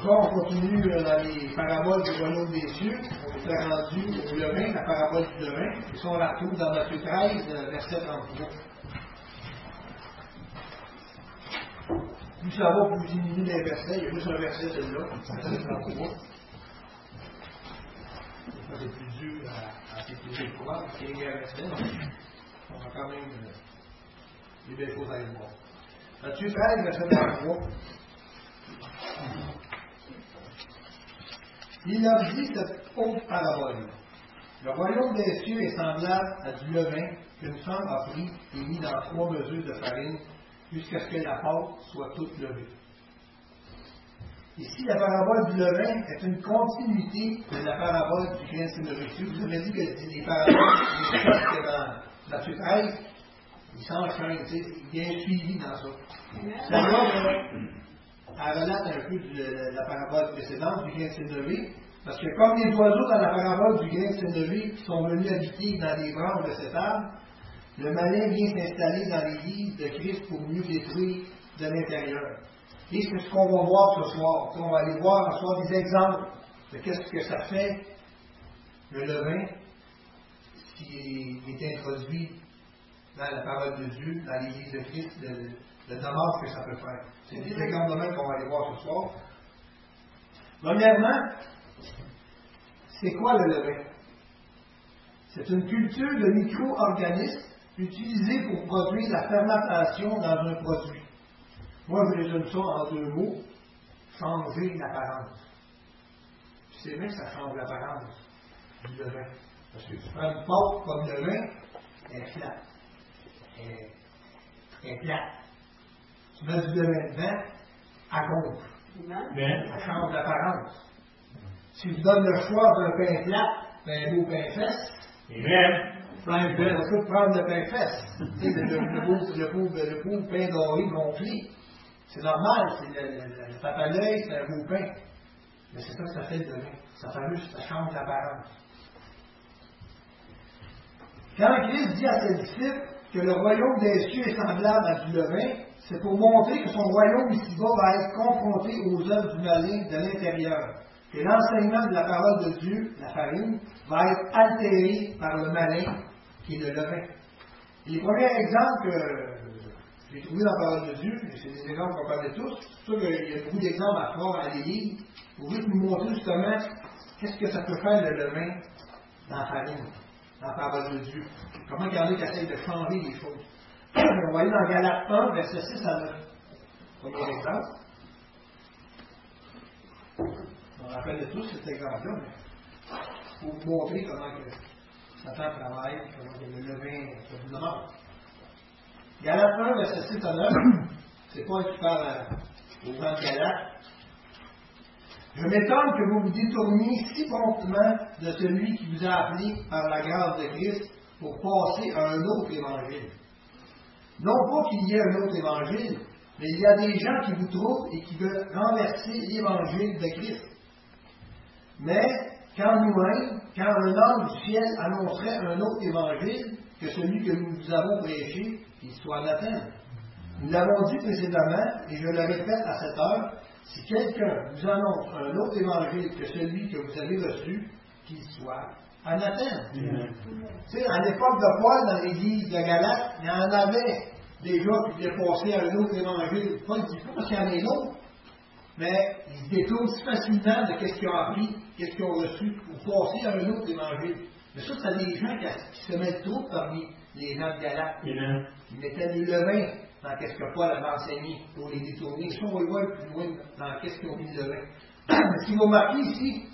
soir, on continue dans les paraboles du royaume des cieux. On était rendu au levain, la parabole du levain. Et ça, on la retrouve dans Matthieu 13, verset 33. Plus ça va, plus vous diminuez les versets. Il y a juste un verset, celui-là, verset 33. Ça, c'est plus dur à sécuriser le courant, parce qu'il y a un verset, mais on a quand même des belles choses à y voir. Matthieu 13, verset 33. Il leur dit cette autre parabole. Le royaume des cieux est semblable à du levain qu'une femme a pris et mis dans 3 mesures de farine jusqu'à ce que la pâte soit toute levée. Ici, la parabole du levain est une continuité de la parabole du grain de sénéchal. Vous avez dit que les paraboles dans Matthieu 13, ils s'enchaînent, il y a un suivi dans ça. Celle-là, elle relate un peu de la parabole précédente du grain de sénéchal, parce que comme les oiseaux dans la parabole du grain de sénéchal qui sont venus habiter dans les branches de cet arbre, le malin vient s'installer dans l'église de Christ pour mieux détruire de l'intérieur. Et c'est ce qu'on va voir ce soir. On va aller voir ce soir des exemples de qu'est-ce que ça fait, le levain, qui est introduit dans la parole de Dieu, dans l'église de Christ, le dommage que ça peut faire. C'est des exemples de même qu'on va aller voir ce soir. Premièrement, c'est quoi le levain? C'est une culture de micro-organismes utilisée pour produire la fermentation dans un produit. Moi, je résume ça en 2 mots: changer l'apparence. Puis c'est vrai que ça change l'apparence du levain. Parce que tu prends une pâte comme le levain, elle est plate. Elle est plate. Tu mets du levain dedans, elle gonfle. Elle change l'apparence. Si tu donnes le choix d'un pain plat, d'un beau pain fesse, on peut prendre le pain fesse. le pauvre pain doré gonflé. C'est normal, le tape à l'œil, c'est un beau pain. Mais c'est ça que ça fait le levain. Ça fait juste, ça change l'apparence. Quand Christ dit à ses disciples que le royaume des cieux est semblable à du levain, c'est pour montrer que son royaume ici-bas va être confronté aux œuvres du malin de l'intérieur. Que l'enseignement de la parole de Dieu, la farine, va être altéré par le malin qui est le levain. Et les premiers exemples que j'ai trouvés dans la parole de Dieu, et c'est des exemples qu'on connaît tous, c'est sûr qu'il y a beaucoup d'exemples à voir à l'Église, pour juste nous montrer justement qu'est-ce que ça peut faire le levain dans la farine, dans la parole de Dieu. Comment il y en a qui essayent de changer les choses. On va aller dans Galates 1, verset 6 à 9. Premier exemple. On rappelle de tous cet exemple-là, mais pour vous montrer comment Satan travaille, comment le levain se demande. Galates 1, verset 6 à 9, c'est pas qui parle aux gens de Galates. Je m'étonne que vous vous détourniez si promptement de celui qui vous a appelé par la grâce de Christ pour passer à un autre évangile. Non pas qu'il y ait un autre évangile, mais il y a des gens qui vous trouvent et qui veulent renverser l'évangile de Christ. Mais quand nous-mêmes, quand un ange du ciel annoncerait un autre évangile que celui que nous vous avons prêché, qu'il soit anathème. Nous l'avons dit précédemment, et je le répète à cette heure, si quelqu'un vous annonce un autre évangile que celui que vous avez reçu, qu'il soit anathème. Tu sais, à l'époque de Paul, dans l'église de Galate, il y en avait déjà qui voulaient passer à un autre évangile. Paul ne dit pas parce qu'il y en a un autre, mais ils se détournent si facilement de ce qu'ils ont appris, ce qu'ils ont reçu, pour passer à un autre évangile. Mais ça, c'est des gens qui se mettent trop parmi les gens de Galate. Ils mettaient des levains dans ce que Paul avait enseigné pour les détourner. Ça, on va le voir plus loin dans ce qu'ils ont mis de levain. Ce qu'il va marquer ici,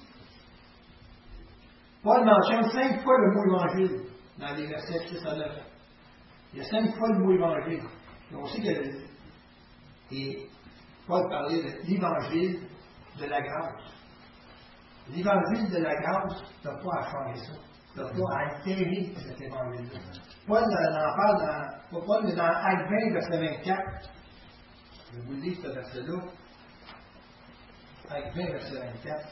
Paul mentionne 5 fois le mot évangile dans les versets 6 à 9. Il y a 5 fois le mot évangile. Et on sait que Paul parlait de l'évangile de la grâce. L'évangile de la grâce, tu n'as pas à changer ça. Tu n'as pas à altérer cet évangile-là. Paul en parle dans Actes 20, verset 24. Je vais vous lire ce verset-là. Actes 20, verset 24.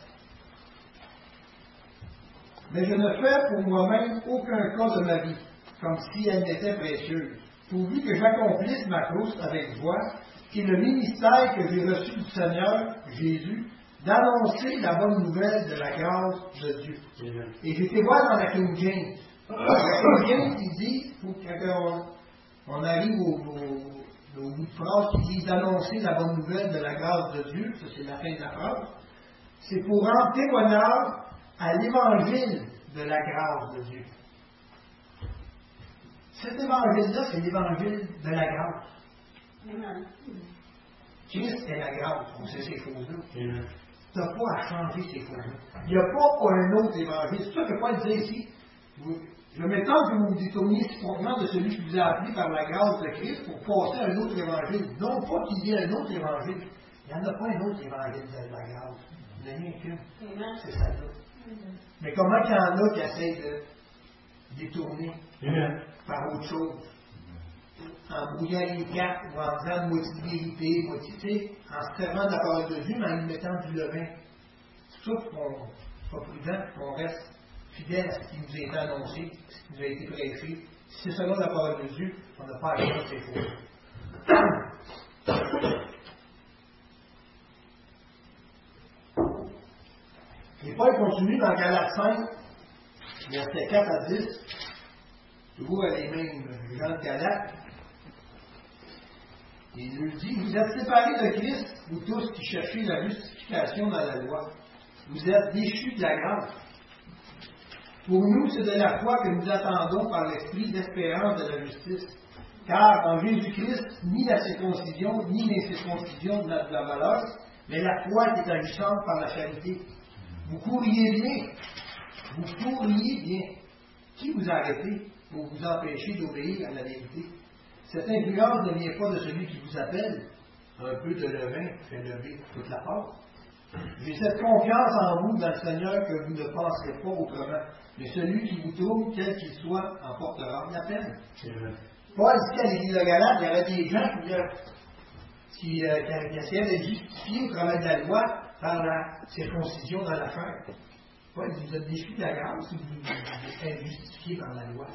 Mais je ne fais pour moi-même aucun cas de ma vie, comme si elle n'était précieuse, pourvu que j'accomplisse ma course avec joie, qui est le ministère que j'ai reçu du Seigneur Jésus d'annoncer la bonne nouvelle de la grâce de Dieu. Et j'ai été voir dans la King James. La King James, il dit, quand on arrive au bout de phrase qui dit d'annoncer la bonne nouvelle de la grâce de Dieu, ça c'est la fin de la phrase, c'est pour rendre témoignage à l'évangile de la grâce de Dieu. Cet évangile-là, c'est l'évangile de la grâce. Amen. Christ est la grâce, on sait ces choses-là. Tu n'as pas à changer ces choses-là. Il n'y a pas un autre évangile. C'est ça que Paul disait ici. Je m'étonne que vous vous détourniez si proprement de celui qui vous a appelé par la grâce de Christ pour passer à un autre évangile. Non pas qu'il y ait un autre évangile. Il n'y en a pas un autre évangile de la grâce. Il n'y en a rien qu'une. C'est ça là. Mais comment il y en a qui essaient de détourner par autre chose? En brouillant les cartes ou en faisant moitié de vérité, moitié, en se servant de la parole de Dieu, mais en y mettant du levain. C'est ça qu'on soit prudent, qu'on reste fidèle à ce qui nous a été annoncé, ce qui nous a été prêché. Si c'est selon la parole de Dieu, on n'a pas à faire ces choses. Et Paul continue dans Galates 5, versets 4 à 10, toujours à les mêmes gens de Galates. Il nous dit, vous êtes séparés de Christ, vous tous qui cherchez la justification dans la loi. Vous êtes déchus de la grâce. Pour nous, c'est de la foi que nous attendons par l'esprit d'espérance de la justice. Car en Jésus-Christ, ni la circoncision, ni l'incirconcision n'a de la valeur, mais la foi qui est agissante par la charité. Vous courriez bien. Vous courriez bien. Qui vous a arrêté pour vous empêcher d'obéir à la vérité? Cette influence ne vient pas de celui qui vous appelle. Un peu de levain fait lever toute la pâte. J'ai cette confiance en vous, dans le Seigneur, que vous ne penserez pas autrement. Mais celui qui vous trouve, quel qu'il soit, en portera la peine. Paul dit qu'à l'Église de Galate, il y avait des gens qui essayaient de justifier au travers de la loi par la circoncision dans la chair. Paul dit, vous êtes déchus de la grâce ou vous êtes justifiés par la loi.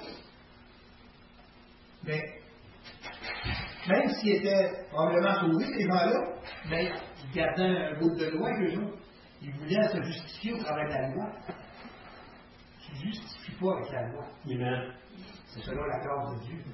Mais même s'ils étaient probablement sauvés, ces gens-là, mais ils gardaient un bout de loi qu'eux autres. Ils voulaient se justifier au travers de la loi. Tu ne justifies pas avec la loi. Amen. C'est selon la grâce de Dieu.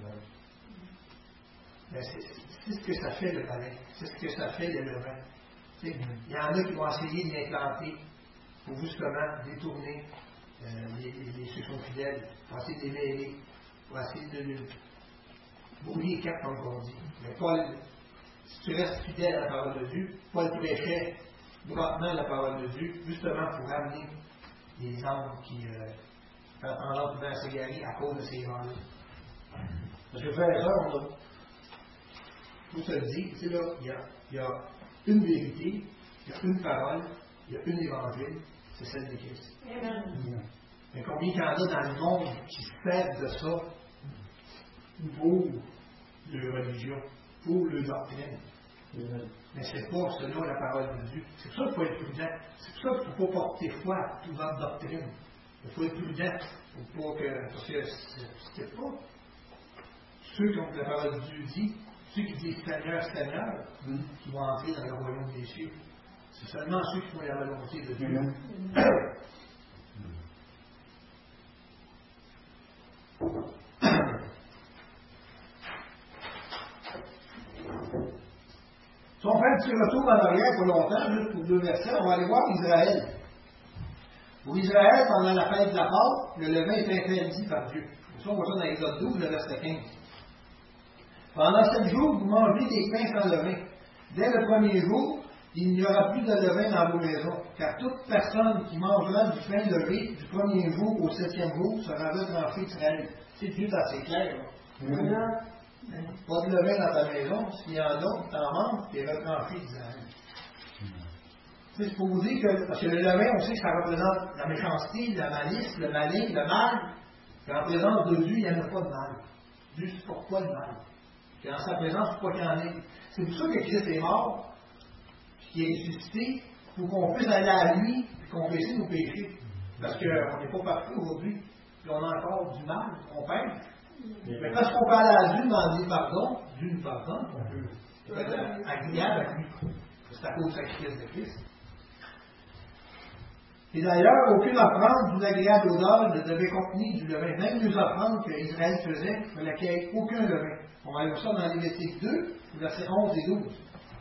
Mais c'est ce que ça fait le palais. C'est ce que ça fait le levain. Il y en a qui vont essayer de l'implanter pour justement détourner ceux qui sont fidèles, pour essayer de les mêler, pour essayer de brouiller les cartes, comme on dit. Mais Paul, si tu restes fidèle à la parole de Dieu, Paul prêchait droitement la parole de Dieu, justement pour ramener les âmes qui, quand on pouvaient s'égarer à cause de ces gens-là. Parce que frère et sœurs, on a, pour se le dire, tu sais là, il y a une vérité, il y a une parole, il y a une évangile, c'est celle de Christ. Amen. Mais combien il y en a dans le monde qui se perdent de ça pour leur religion, pour leur doctrine. Mais ce n'est pas selon la parole de Dieu. C'est pour ça qu'il faut être prudent. C'est pour ça qu'il ne faut pas porter foi à toute votre doctrine. Il faut être prudent pour pas que. Parce que c'est pas ceux qui ont la parole de Dieu dit, ceux qui disent Seigneur, Seigneur, qui vont entrer dans le royaume des cieux. C'est seulement ceux qui font la volonté de Dieu. Si on fait un petit retour en arrière pour longtemps, juste pour 2 versets, on va aller voir Israël. Pour Israël, pendant la fête de la Pâque, le levain est interdit par Dieu. Ça, on voit ça dans Exode 12, le verset 15. Pendant 7 jours, vous mangez des pains sans levain. Dès le premier jour, il n'y aura plus de levain dans vos maisons, car toute personne qui mangera du pain levé du premier jour au 7e jour sera retranchée d'Israël. C'est juste assez clair. Pas de levain dans ta maison, s'il y en a, t'en manges, tu es retranché d'Israël. C'est pour vous dire que, parce que le levain, on sait que ça représente la méchanceté, la malice, le malin, le mal. Et en présence de Dieu, il n'y en a pas de mal. Dieu ne supporte pas le mal. Et en sa présence, il ne faut pas qu'il y en ait. C'est pour ça que Christ est mort, qui est ressuscité, pour qu'on puisse aller à lui et confesser nos péchés. Parce qu'on n'est pas parfait aujourd'hui, puis on a encore du mal, on pêche. Mais parce qu'on peut aller à Dieu demander pardon, Dieu nous pardonne, on peut être agréable à lui. C'est à cause du sacrifice de Christ. Et d'ailleurs, aucune offrande d'une agréable odeur ne devait contenir du levain. Même les offrandes qu'Israël faisait, il fallait qu'il n'y ait aucun levain. On va lire ça dans Lévitique 2, versets 11 et 12.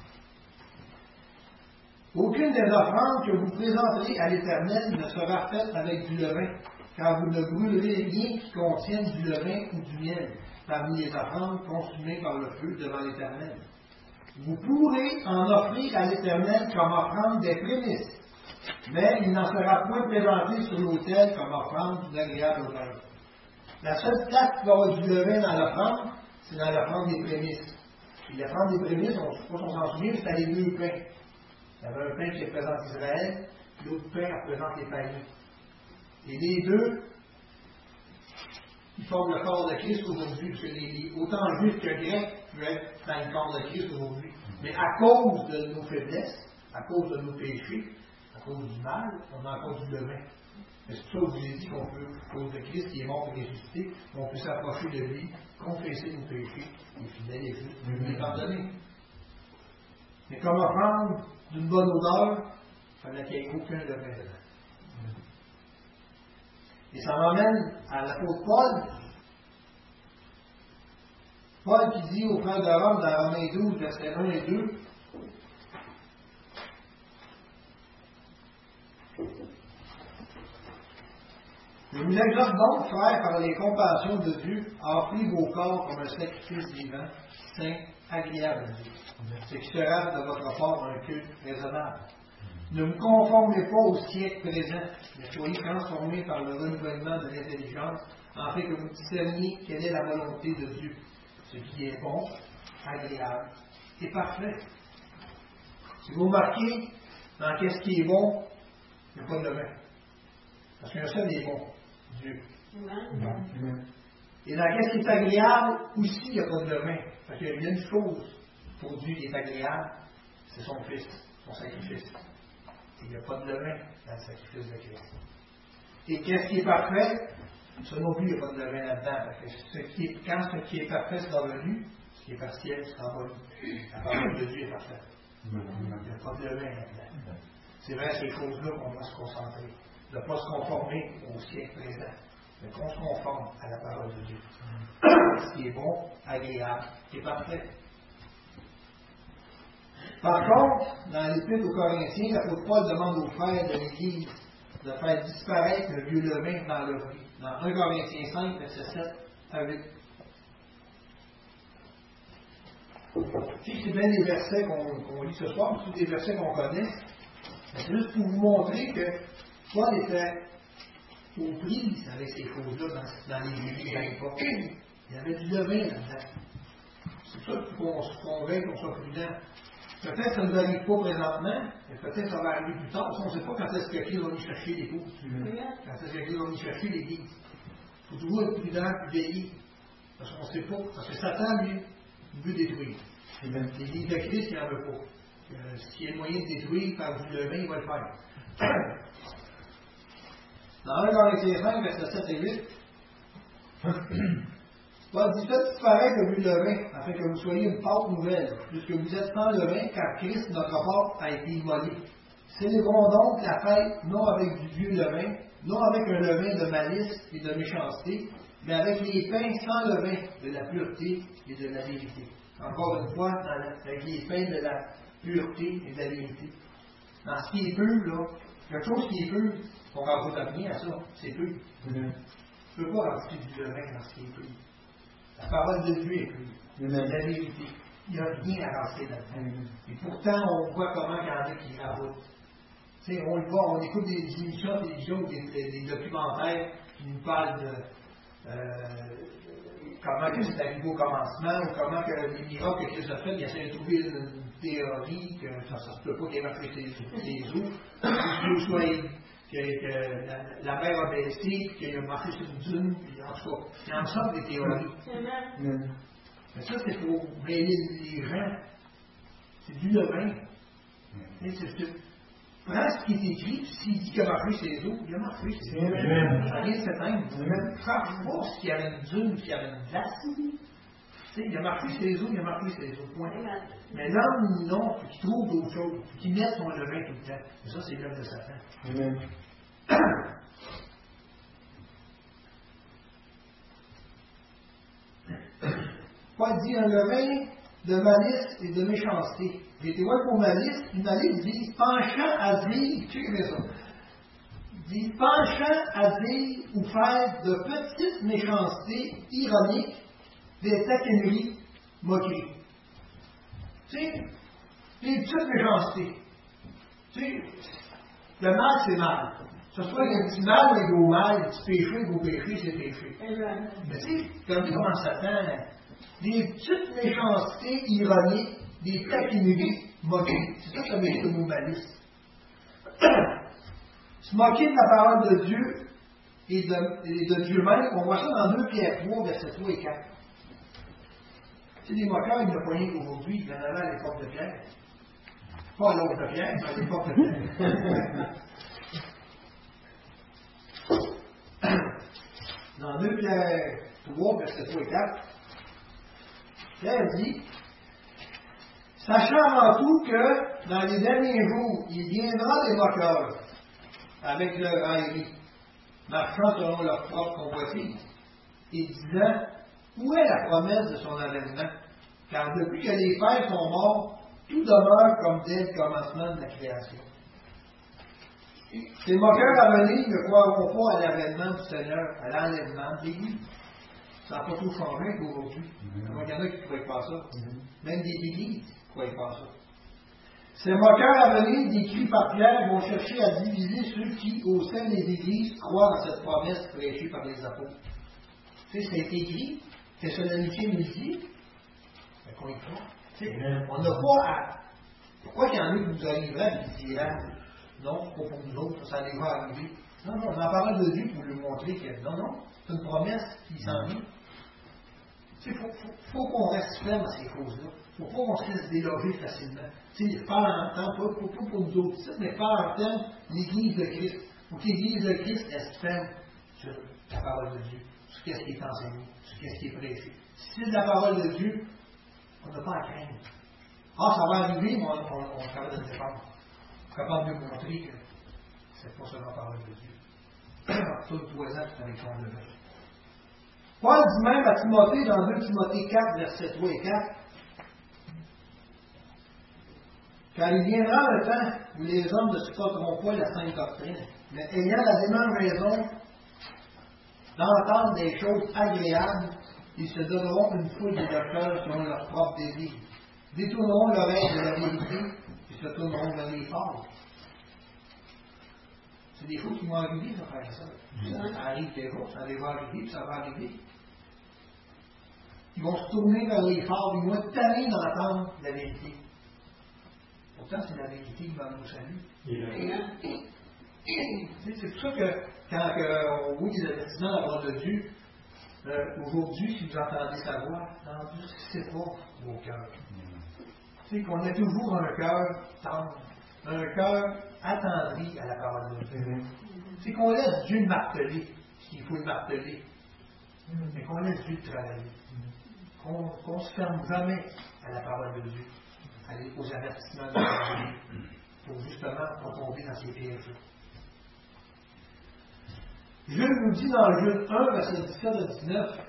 Aucune des offrandes que vous présenterez à l'Éternel ne sera faite avec du levain, car vous ne brûlerez rien qui contienne du levain ou du miel parmi les offrandes consumées par le feu devant l'Éternel. Vous pourrez en offrir à l'Éternel comme offrande des prémices, mais il n'en sera point présenté sur l'autel comme offrande d'une agréable odeur. La seule place qui va avoir du levain dans l'offrande, c'est dans l'offrande des prémices. Et l'offrande des prémices, on ne sait pas si on s'en souvient, c'était les deux pains. Il y avait un pain qui représente Israël, l'autre pain représente les païens. Et les deux, ils forment le corps de Christ aujourd'hui, parce que autant juifs que grecs peuvent être dans le corps de Christ aujourd'hui. Mais à cause de nos faiblesses, à cause de nos péchés, à cause du mal, on a encore du levain. Mais c'est pour ça que je vous ai dit qu'on peut, à cause de Christ qui est mort et ressuscité, on peut s'approcher de lui, confesser nos péchés, et fidèle et juste, nous les pardonner. Mais comme offrande d'une bonne odeur, il fallait qu'il n'y ait aucun levain dedans. Et ça m'amène à l'apôtre Paul. Paul qui dit au frère de Rome dans Romains 12, versets 1 et 2, je vous exhorte donc, frères, par les compassions de Dieu, à offrir vos corps comme un sacrifice vivant, saint, agréable à Dieu, ce qui sera de votre part un culte raisonnable. Ne vous conformez pas au siècle présent, mais soyez transformés par le renouvellement de l'intelligence, afin que vous discerniez quelle est la volonté de Dieu, ce qui est bon, agréable et parfait. Si vous remarquez dans qu'est-ce qui est bon, il n'y a pas de levain. Parce qu'un seul est bon, Dieu. Et dans qu'est-ce qui est agréable, aussi il n'y a pas de levain. Parce qu'il y a une chose pour Dieu qui est agréable, c'est son Fils, son sacrifice. Il n'y a pas de levain dans le sacrifice de Christ. Et qu'est-ce qui est parfait? Ça non plus, il n'y a pas de levain là-dedans. Parce que quand ce qui est parfait sera venu, ce qui est partiel sera venu. La parole de Dieu est parfaite. Il n'y a pas de levain là-dedans. C'est vrai, ces choses-là qu'on doit se concentrer. De ne pas se conformer au siècle présent, mais qu'on se conforme à la parole de Dieu. Ce qui est bon, agréable et parfait. Par contre, dans l'Épître aux Corinthiens, l'apôtre Paul demande aux frères de l'Église de faire disparaître le vieux levain dans leur vie. Dans 1 Corinthiens 5, versets 7 à 8. C'est bien des versets qu'on lit ce soir, tous des versets qu'on connaît. C'est juste pour vous montrer que Paul était aux prises avec ces choses-là dans les églises à l'époque. Il y avait du levain là-dedans. C'est pour ça qu'il faut qu'on se convainque, qu'on soit prudent. Peut-être que ça ne nous arrive pas présentement, mais peut-être que ça va arriver plus tard. On ne sait pas quand est-ce que Christ va venir chercher l'épouse. Quand est-ce que Christ va venir chercher l'Église. Il faut toujours être prudent et veiller. Parce qu'on ne sait pas. Parce que Satan, lui, il veut détruire. L'Église de Christ, il n'en veut pas. S'il y a le moyen de détruire par du levain, il va le faire. Dans 1 Corinthiens 5, versets 7 et 8, Paul dit: faites disparaître le vieux levain, afin que vous soyez une pâte nouvelle, puisque vous êtes sans levain, car Christ, notre pâte, a été immolé. Célébrons donc la fête, non avec du vieux levain, non avec un levain de malice et de méchanceté, mais avec les pains sans levain de la pureté et de la vérité. Encore une fois, avec les pains de la pureté et de la vérité. Dans ce qui est pur, là, quelque chose qui est pur, on ne rajoute rien à ça, c'est pur. Tu ne peux pas rajouter du levain dans ce qui est pur. La parole de Dieu est pure. C'est la vérité. Il n'y a rien à rajouter là-dedans. Et pourtant, on voit comment il y en a qui rajoutent. Tu sais, on le voit, on écoute des émissions de télévision, des documentaires qui nous parlent de comment que c'est arrivé au commencement, ou comment que les miracles que Christ a fait, il essaie de trouver une théorie que ça ne se peut pas qu'il ait marché ses eaux, que la mer a baissé, qu'il a marché sur une dune, puis en tout cas, il y en sort des théories. Mais ça, c'est pour mêler les gens. C'est du levain. Prends ce qui est écrit, puis s'il dit qu'il a marché ses eaux, il a marché ses eaux. Ça vient de s'éteindre. Ne cherche pas s'il y avait une dune, s'il y avait une glace. Il a marqué ses eaux, il a marqué ses eaux, point. Mais l'homme, non, qui trouve d'autres choses, qui met son levain tout le temps. Et ça, c'est l'œuvre de Satan. Paul dit un levain de malice et de méchanceté. J'ai été voir pour malice. Une malice dit penchant à dire, checkez ça. Dit penchant à dire ou faire de petites méchancetés ironiques, des taquineries, moqueries. Tu sais, des petites méchancetés. Tu sais, le mal, c'est mal. Que ce soit un petit mal ou un gros mal, un petit péché, gros péché, c'est péché. Mais tu sais, regardez comment Satan, des petites méchancetés ironiques, des taquineries, moqueries. C'est ça que ça veut dire le mot malice. Se moquer de la parole de Dieu et de Dieu même, on voit ça dans 2 Pierre 3, versets 3 et 4. C'est des moqueurs, il n'y en a pas rien qu'aujourd'hui, il y en avait à l'époque de Pierre. Pas à l'autre de Pierre, mais à l'époque de Pierre. Dans 2 Pierre 3, versets 3 et 4, Pierre dit, sachant avant tout que dans les derniers jours, il viendra des moqueurs avec leur raillerie, marchant selon leur propre convoitise, et disant, où est la promesse de son avènement? Car depuis que les pères sont morts, tout demeure comme dès le commencement de la création. Ces moqueurs à venir ne croiront pas à l'avènement du Seigneur, à l'enlèvement de l'Église. Ça n'a pas tout changé aujourd'hui. Il y en a qui ne croient pas ça. Même des églises ne croient pas ça. Ces moqueurs à venir, décrits par Pierre, vont chercher à diviser ceux qui, au sein des églises, croient à cette promesse prêchée par les apôtres. Tu sais, c'est écrit, Thessaloniciens nous dit, mais qu'on y croit. On n'a pas à. Pourquoi qu'il y en a qui nous arriveraient et qui diraient, non, c'est pas pour nous autres, ça allait pas arriver. Non, non, on en parle de Dieu pour lui montrer que, non, non, c'est une promesse qui s'en vient. Il faut qu'on reste ferme à ces choses-là. Il ne faut pas qu'on se laisse déloger facilement. Tu sais, pas en temps, pas pour nous autres, mais pas en temps l'Église de Christ. Il faut que l'Église de Christ reste ferme sur la parole de Dieu, sur ce qui est enseigné, sur ce qui est prêché. Si c'est de la parole de Dieu, on n'a pas à craindre. Ah, ça va arriver, mais on est capable de le défendre. On est capable de montrer que c'est pas seulement la parole de Dieu. Tout le poison qui est avec ton levain. Paul dit même à Timothée, dans 2 Timothée 4, versets 3 et 4, car il viendra le temps où les hommes ne supporteront pas la sainte doctrine, mais ayant la démarche raison d'entendre des choses agréables, ils se donneront une foule de docteurs selon leur propre désir, détourneront l'oreille de la vérité et se tourneront vers les fables. C'est des choses qui vont arriver, ça faire ça. Ça arrive déjà, ça va arriver, puis ça va arriver. Ils vont se tourner vers les fables, ils vont être tannés d'entendre la vérité. Pourtant, c'est la vérité qui va nous saluer. C'est pour ça que quand on dit les avertissements de la parole de Dieu, aujourd'hui, si vous entendez sa voix, n'endurcissez pas vos cœurs. C'est qu'on a toujours un cœur tendre, un cœur attendri à la parole de Dieu. C'est qu'on laisse Dieu marteler ce qu'il faut le marteler, mais qu'on laisse Dieu travailler. Qu'on ne se ferme jamais à la parole de Dieu, aux avertissements de Dieu, pour justement pas tomber dans ces pièges-là. Jules nous dit dans Jules 1, verset 17 à 19,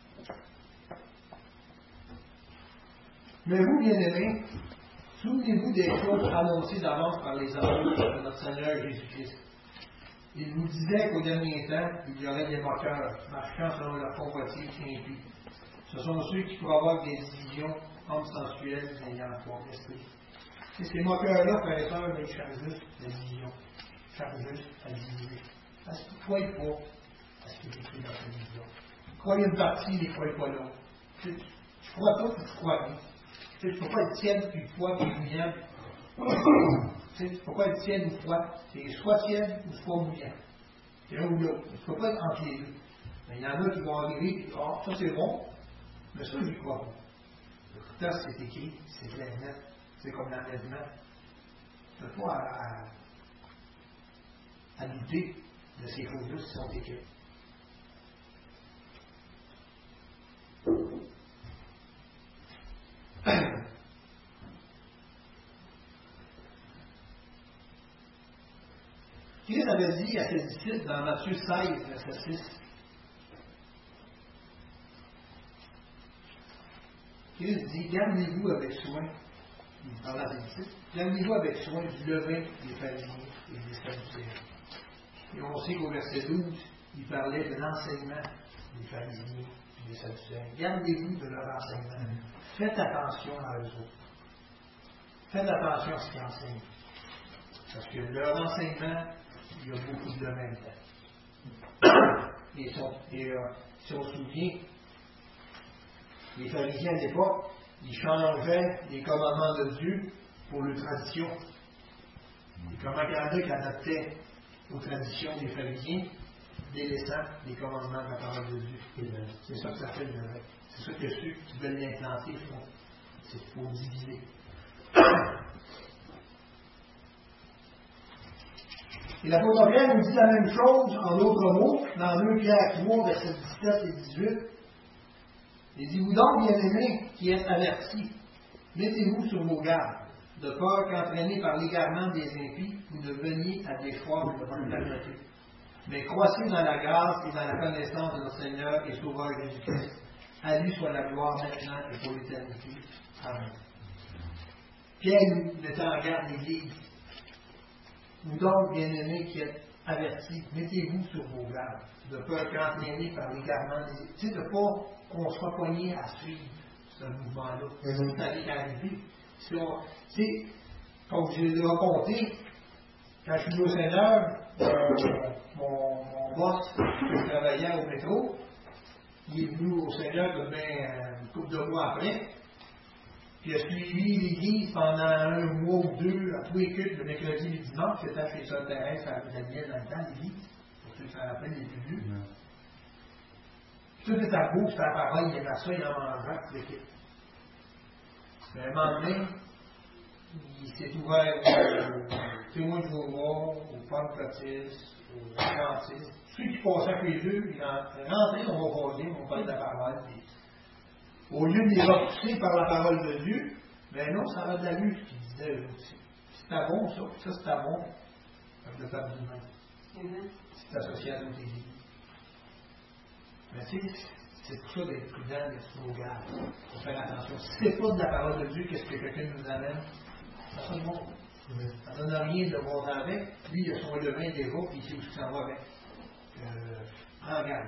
mais vous, bien-aimés, souvenez-vous des choses annoncées d'avance par les apôtres de notre Seigneur Jésus-Christ. Il vous disait qu'au dernier temps, il y aurait des moqueurs, marchant selon leur convoitise impie. Ce sont ceux qui provoquent des divisions, hommes sensuels, ayant foi d'esprit. Et ces moqueurs-là, prêteurs, ils cherchent juste la division. Ils cherchent juste à diviser. Parce qu'ils ne croient pas à ce qui est écrit dans cette division. Ils croient une partie, ils ne croient pas l'autre. Tu crois tout, tu crois rien. Tu ne peux pas être tiède, puis froid, puis mouillant. Tu ne peux pas être tiède ou froid. C'est soit tiède ou soit mouillant. C'est l'un ou l'autre. Tu ne peux pas être entre les deux. Mais il y en a qui vont arriver et dire, ah, ça c'est bon. Mais ça, j'y crois pas. Pourtant, c'est écrit, c'est clair net. C'est comme l'enlèvement. Tu n'as pas à douter de ces choses-là qui sont écrites. Christ avait dit à ses disciples dans Matthieu 16, verset 6, Christ dit, gardez-vous avec soin, il parle à ses disciples, gardez-vous avec soin du levain des pharisiens et des sadducéens. Et on sait qu'au verset 12, il parlait de l'enseignement des pharisiens et des sadducéens. Gardez-vous de leur enseignement. Faites attention à eux autres. Faites attention à ce qu'ils enseignent. Parce que leur enseignement, il y a beaucoup de levain dedans. Et si on se souvient, les pharisiens à l'époque, ils changeaient les commandements de Dieu pour leur tradition. Et comment il y en a qui adaptaient aux traditions des pharisiens, délaissant les commandements de la parole de Dieu. C'est ça que ça fait le levain. C'est ça que ceux qui veulent l'implanter font. C'est pour diviser. Et l'apôtre Pierre nous dit la même chose en d'autres mots, dans 2 Pierre 3, versets 17 et 18. Il dit, vous donc, bien-aimés, qui êtes avertis, mettez-vous sur vos gardes, de peur qu'entraînés par l'égarement des impies, vous ne veniez à déchoir de votre fermeté. Mais croissez dans la grâce et dans la connaissance de notre Seigneur et Sauveur Jésus-Christ. À lui soit la gloire maintenant et pour l'éternité. Amen. Pierre nous mettait en garde l'Église. Vous donc, bien-aimés, qui êtes avertis, mettez-vous sur vos gardes, de peur qu'entraînés par l'égarement des impies. Tu sais, de pas qu'on soit poigné à suivre ce mouvement-là. C'est avec arrivé. Si on, tu sais, comme je l'ai raconté, quand je suis venu au Seigneur, mon boss, que je travaillais au métro, il est venu au Seigneur une couple de mois après, puis il a suivi l'Église pendant 1 mois ou 2, à tous les cultes, le mercredi et le dimanche, c'était chez Sœur Thérèse à Daniel dans le temps, l'Église, pour ceux qui s'en rappellent, les plus vieux. Tout est à gauche, c'était la parole, il aimait ça, il en mangeait, toute l'équipe. Mais à un moment donné, il s'est ouvert aux témoins de Jéhovah, aux pentecôtistes, aux adventistes. Ceux qui passaient chez eux, ils rentraient, on va croiser, on va parler de la parole. Puis, au lieu de les repousser par la parole de Dieu, ben non, ça va de la lutte, ce qu'ils disaient eux aussi. C'était bon, ça c'était bon, avec le peuple humain. C'est associé à d'autres églises. Mais tu sais, c'est pour ça d'être prudent, d'être sur nos gardes. Il faut faire attention. Si ce n'est pas de la parole de Dieu, qu'est-ce que quelqu'un nous amène? Ça sonne bon. Ça ne donne rien de voir avec. Lui, il a son levain déjà, puis il sait où il s'en va avec. Prends garde.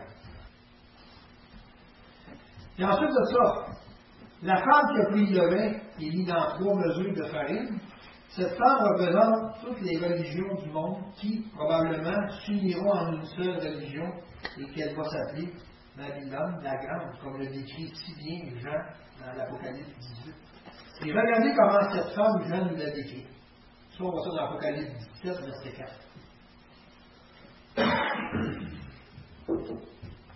Et ensuite de ça, la femme qui a pris le levain est mise dans 3 mesures de farine. Cette femme représente toutes les religions du monde qui, probablement, s'uniront en une seule religion et qu'elle va s'appeler Babylone, la grande, comme le décrit si bien Jean dans l'Apocalypse 18. Et regardez comment cette femme, Jean nous l'a décrit. Ça, on voit ça dans l'Apocalypse 17, verset 4.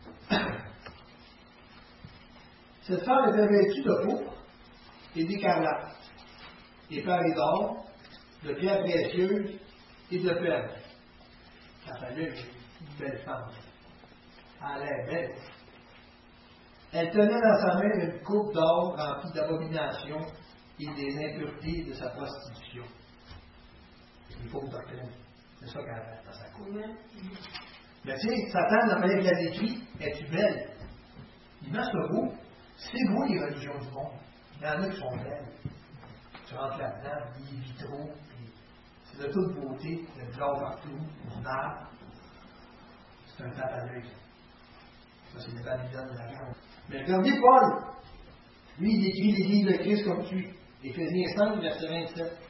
Cette femme était vêtue de pourpre et d'écarlate, et parée d'or, de pierres précieuses et de perles. Ça fallait une belle femme. Elle est belle. Elle tenait dans sa main une coupe d'or remplie d'abominations et des impuretés de sa prostitution. Il faut que doctrine. C'est ça qu'elle a dans sa coupe. Mais tu sais, Satan, dans la manière qu'il a décrit, es-tu belle? Il met ce beau. C'est beau les religions du monde. Il y en a qui sont belles. Tu rentres là-dedans, des vitraux, puis c'est de toute beauté, il y a de l'or partout, du marbre. C'est un tape à l'œil. Ça, c'est le Babylone de la grande. Mais regardez Paul. Lui, il décrit l'Église de Christ comme suit. Éphésiens 5, verset 27.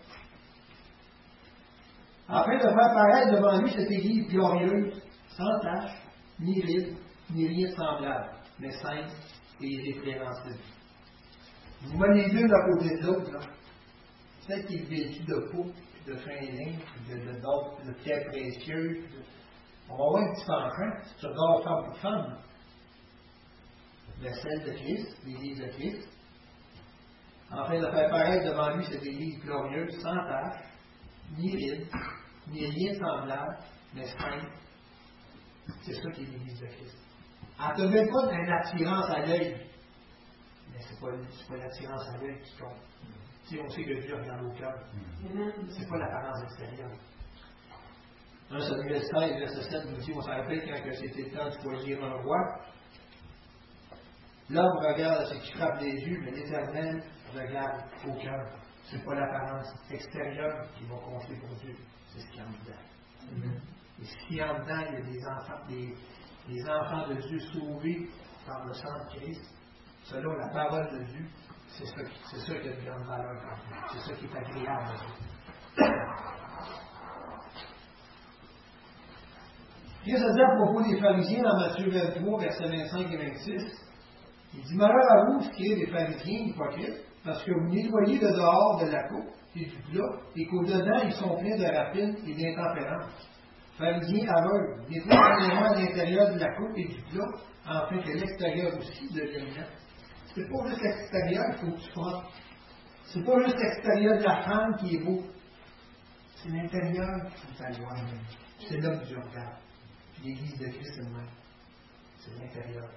Afin de faire paraître devant lui cette Église glorieuse, sans tache, ni ride, ni rien de semblable, mais sainte et irrépréhensible. Vous voyez les deux d'un côté de l'autre, là. Celle qui est vêtue de peau, de fin ligne, de pierres précieuses. On va voir un petit penchant, si tu regardes femme pour femme. Mais celle de Christ, l'Église de Christ, afin de faire paraître devant lui cette Église glorieuse, sans tache, ni ride, ni rien de semblable, mais sainte. C'est ça qui est l'Église de Christ. Elle ne te met pas d'une attirance à l'œil. Mais ce n'est pas l'attirance à l'œil qui compte. Si on sait que Dieu regarde au cœur, ce n'est pas l'apparence extérieure. 1 Samuel 16, verset 7 nous dit, on se rappelle quand c'était le temps de choisir un roi. L'homme regarde ce qui frappe les yeux, mais l'Éternel regarde au cœur. Ce n'est pas l'apparence extérieure qui va compter pour Dieu, c'est ce qu'il y a en dedans. Et s'il y a en dedans, il y a des enfants de Dieu sauvés par le sang de Christ, selon la parole de Dieu, c'est ça qui a de grande valeur pour Dieu. C'est ça qui est agréable à Dieu. Christ a dit à propos des pharisiens dans Matthieu 23, versets 25 et 26, il dit, malheur à vous, qui êtes des pharisiens hypocrites, parce que vous nettoyez le dehors de la coupe et du plat, et qu'au-dedans, ils sont pleins de rapine et d'intempérance. Pharisiens aveugles, nettoyez premièrement l'intérieur de la coupe et du plat, afin que l'extérieur aussi devienne net. C'est pas juste l'extérieur qu'il faut que tu fasses. C'est pas juste l'extérieur de la femme qui est beau. C'est l'intérieur qu'il faut aller voir. C'est là que Dieu regarde. L'Église de Christ, c'est le même. C'est l'intérieur.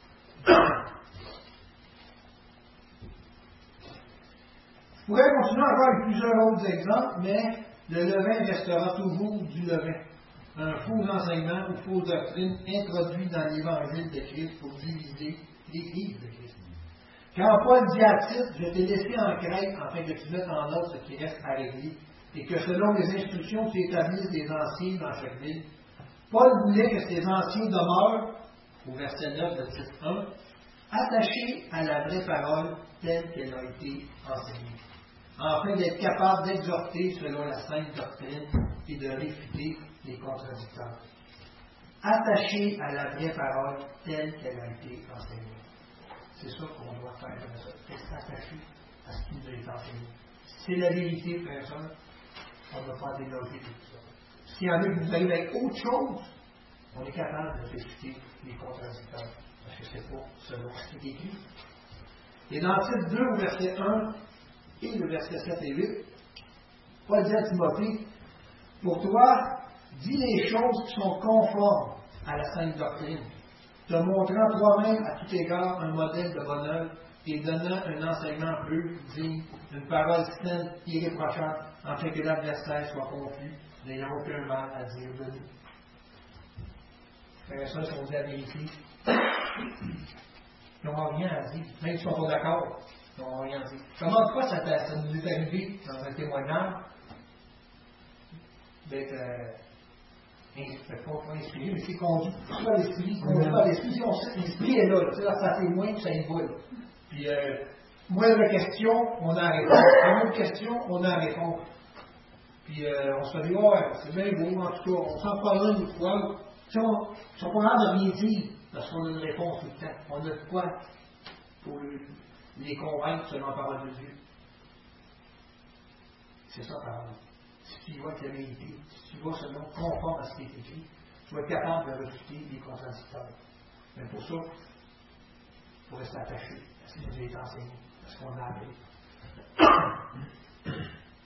Je pourrais continuer encore avec plusieurs autres exemples, mais le levain restera toujours du levain. Un faux enseignement ou fausse doctrine introduit dans l'Évangile de Christ pour diviser l'Église de Christ. Quand Paul dit à Tite, je t'ai laissé en Crète afin que tu mettes en ordre ce qui reste à régler, et que selon les instructions tu établisses des anciens dans chaque ville, Paul voulait que ces anciens demeurent, au verset 9 de Tite 1, attachés à la vraie parole telle qu'elle a été enseignée, afin d'être capables d'exhorter selon la sainte doctrine et de réfuter les contradicteurs. Attachés à la vraie parole telle qu'elle a été enseignée. C'est ça qu'on doit faire. Rester attaché à ce qui nous a été enseigné. C'est la vérité, frère et sœur. On ne doit pas déloger tout ça. S'il y en a qui vous arrivent avec autre chose, on est capable de réfuter les contradicteurs. Parce que c'est pas selon ce qui est écrit. Et dans Tite 2, au verset 1 et le verset 7 et 8, Paul dit à Timothée, pour toi, dis les choses qui sont conformes à la sainte doctrine, te montrant toi-même à tout égard un modèle de bonheur et donnant un enseignement pur, digne, une parole saine, irréprochable, afin que l'adversaire soit confus, n'ayant aucun mal à dire de nous. Frères et sœurs, si on dit la vérité, ils n'ont rien à dire. Même s'ils ne sont pas d'accord, ils n'ont rien à dire. Comment fois ça nous est arrivé dans un témoignage d'être pas inspiré, mais c'est conduit par l'esprit. Conduit par l'esprit, si on sait que l'esprit est là, tu sais, ça témoigne, ça y va. Puis, moins de questions, on a la réponse. Moins de questions, on a la réponse. Puis, on se dit, ouais, c'est bien beau, en tout cas, on s'en parle une fois. Tu sais, on ne sont pas là de rien dire, parce qu'on a une réponse tout le temps. On a de quoi pour les convaincre selon la parole de Dieu. C'est ça, la parole. Si tu y vas avec la vérité, si tu vas selon conforme à ce qui est écrit, tu vas être capable de refuter les contradicteurs. Mais pour ça, il faut rester attaché à ce qui nous a été enseigné, à ce qu'on a appris.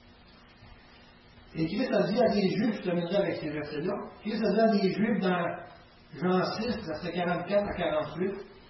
Et Christ a dit à des Juifs, je terminerai avec ces versets-là, Christ a dit à des Juifs dans Jean 6, versets 44 à 48,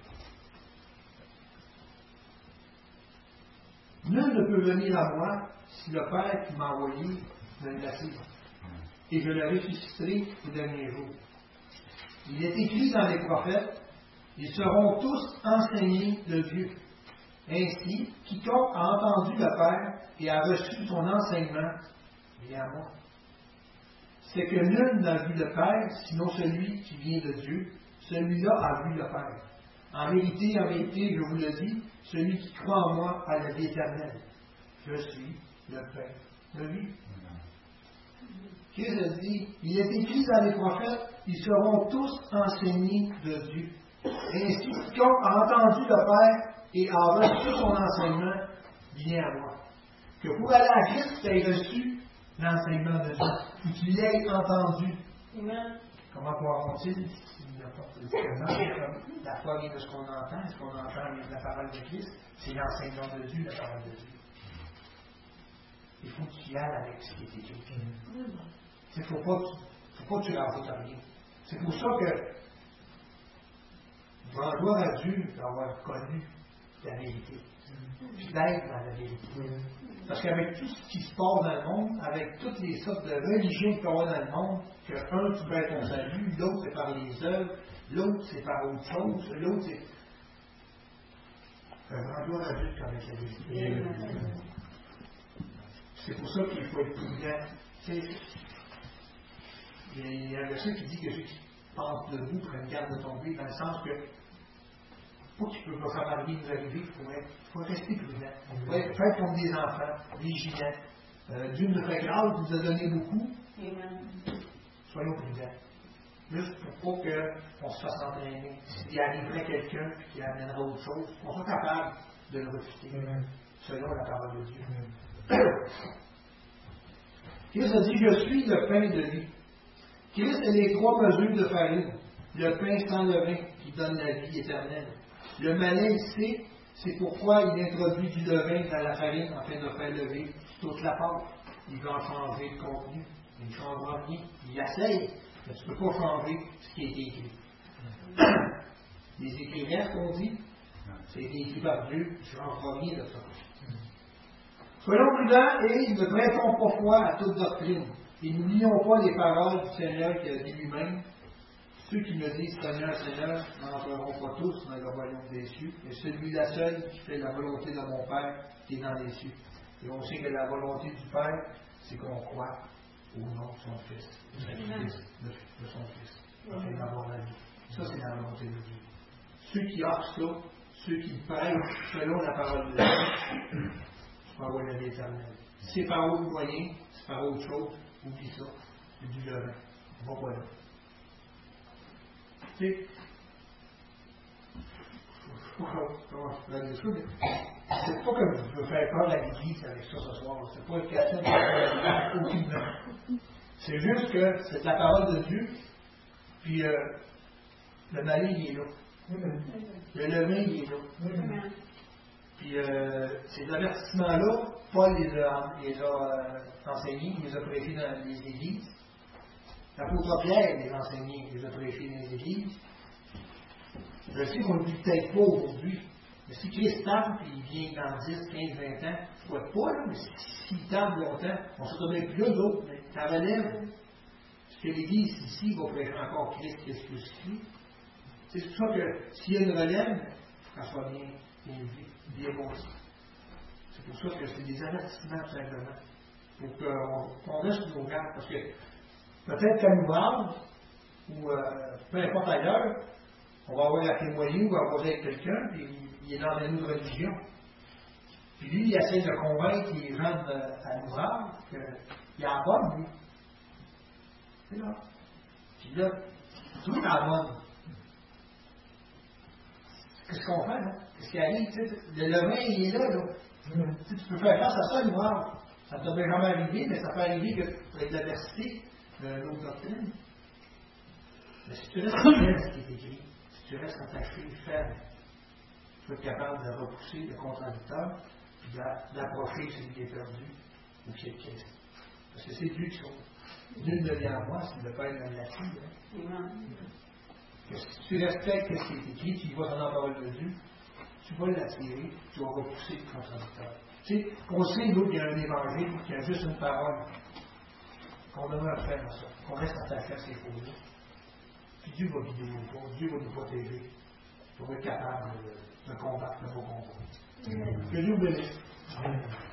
nul ne peut venir à moi si le Père qui m'a envoyé me l'assure, et je le ressusciterai au dernier jour. Il est écrit dans les prophètes, ils seront tous enseignés de Dieu. Ainsi, quiconque a entendu le Père et a reçu son enseignement, vient à moi. C'est que nul n'a vu le Père, sinon celui qui vient de Dieu. Celui-là a vu le Père. En vérité, je vous le dis, celui qui croit en moi a la vie éternelle. Je suis le Père de lui. Christ a dit, il est écrit dans les prophètes, ils seront tous enseignés de Dieu. Ainsi, quiconque a entendu le Père et a reçu son enseignement, vient à moi. Que pour aller à Christ, tu aies reçu l'enseignement de Dieu, que tu l'aies entendu. Amen. Comment pourra-t-il s'il n'a pas de présence? La foi vient de ce qu'on entend, ce qu'on entend vient de la parole de Christ, c'est l'enseignement de Dieu, la parole de Dieu. Il faut que tu y ailles avec ce qui est écrit. Il ne faut pas que tu rajoutes rien. C'est pour ça que je rends gloire à Dieu d'avoir connu la vérité, puis d'être dans la vérité. Parce qu'avec tout ce qui se passe dans le monde, avec toutes les sortes de religions qu'il peut y avoir dans le monde, que un, tu peux être ton salut, l'autre c'est par les œuvres, l'autre c'est par autre chose, l'autre c'est. Un gloire à Dieu comme avec la vérité. C'est pour ça qu'il faut être prudent. Il y a un verset qui dit que ceux qui pensent debout prennent garde de tomber, dans le sens que pour qu'il ne peut pas faire malgré nous arriver, il faut rester prudent. Il faut être fait comme des enfants, vigilants. Dieu nous a fait grâce, nous a donné beaucoup. Soyons prudents. Juste pour pas qu'on se fasse entraîner. S'il arriverait quelqu'un qui amènera autre chose, qu'on soit capable de le refuter, selon la parole de Dieu. Christ a dit, je suis le pain de vie. Christ est les 3 mesures de farine. Le pain sans levain qui donne la vie éternelle. Le malin ici, c'est pourquoi il introduit du levain dans la farine afin de faire lever toute la pâte. Il veut en changer le contenu. Il ne changera rien. Il essaye, mais tu ne peux pas changer ce qui est écrit. Les écrivains, ce qu'on dit, c'est écrit par Dieu, il ne changera rien de ça. Soyons prudents et ne prêtons pas foi à toute doctrine. Et n'oublions pas les paroles du Seigneur qui a dit lui-même. Ceux qui me disent Seigneur, Seigneur, n'entreront pas tous dans le royaume des cieux, mais celui-là seul qui fait la volonté de mon Père qui est dans les cieux. Et on sait que la volonté du Père, c'est qu'on croit au nom de son Fils, de son Fils, afin d'avoir la vie. Ça, c'est la volonté de Dieu. Ceux qui offrent ça, ceux qui prêchent selon la parole de Dieu, pour avoir la vie éternelle. Si c'est par autre moyen, c'est par autre chose, oublie ça. C'est du levain. On va pas là. Tu sais, comment je peux dire ça, mais c'est pas comme je veux faire peur à l'église avec ça ce soir. C'est pas une question de faire aucunement. C'est juste que c'est de la parole de Dieu, puis le malin, il est là. Le levain, il est là. Puis ces avertissements-là, Paul les a enseignés, il les a prêchés dans les églises. L'apôtre Pierre les a enseignés, il les a prêchés dans les églises. Je sais qu'on ne le dit peut-être pas aujourd'hui, mais si Christ tarde, puis il vient dans 10, 15, 20 ans, je ne crois pas, là, mais s'il tarde longtemps, on ne se retrouve plus eux autres, mais ça relève. Parce que l'Église ici va prêcher encore Christ crucifié. C'est pour ça que s'il y a une relève, qu'elle soit bien bâtie. C'est pour ça que c'est des avertissements, tout simplement. Pour qu'on reste nos gardes. Parce que peut-être qu'à l'ouvrage, ou peu importe ailleurs, on va avoir à témoigner ou à causer avec quelqu'un, puis il est dans une autre religion. Puis lui, il essaie de convaincre les gens à l'ouvrage qu'il a la bonne, lui. C'est là. Puis là, tout est la bonne. Qu'est-ce qu'on fait, là? Qu'est-ce qui arrive? Le levain, il est là. Tu peux faire face à ça à l'ouvrage. Ça ne t'aurait jamais arrivé, mais ça peut arriver que tu aies de l'adversité de l'autre doctrine. Mais si tu restes fidèle à ce qui est écrit, si tu restes attaché, ferme, tu vas être capable de repousser le contradicteur et d'approcher celui qui est perdu ou qui est Christ. Parce que c'est Dieu qui sauve. Dieu ne vient à moi, c'est le Père de la fille. Que si tu respectes ce qui est écrit, tu y vas dans la parole de Dieu, tu vas l'attirer, tu vas repousser le contradicteur. Tu sais, on sait, nous, qu'il y a un évangile, qu'il y a juste une parole, qu'on demeure faire ça, qu'on reste attaché à ces choses-là. Puis Dieu va guider nos pas, Dieu va nous protéger pour être capable de combattre le beau combat. Que Dieu bénisse.